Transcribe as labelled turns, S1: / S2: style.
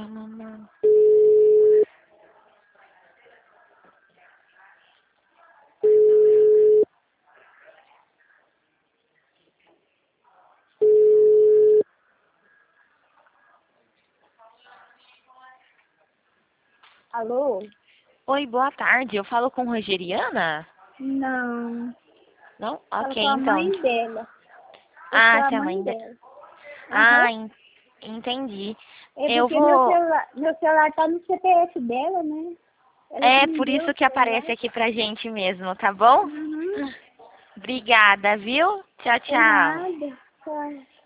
S1: Alô?
S2: Oi, boa tarde. Eu falo com Rogeriana?
S1: Não.
S2: Não?
S1: Fala
S2: Ok,
S1: com a
S2: então.
S1: mãe dela. Eu
S2: Ah,
S1: sou a
S2: se a
S1: mãe
S2: mãe dela.
S1: dela.
S2: Ah,
S1: Aham.
S2: entendi.
S1: É
S2: Eu
S1: porque
S2: vou.
S1: meu celular tá no CPF dela, né? Ela que
S2: É
S1: me
S2: por
S1: deu
S2: isso
S1: o
S2: que
S1: celular.
S2: aparece aqui pra gente mesmo, tá bom?
S1: Uhum.
S2: Obrigada, viu? Tchau,
S1: Por
S2: tchau.
S1: nada. Tchau.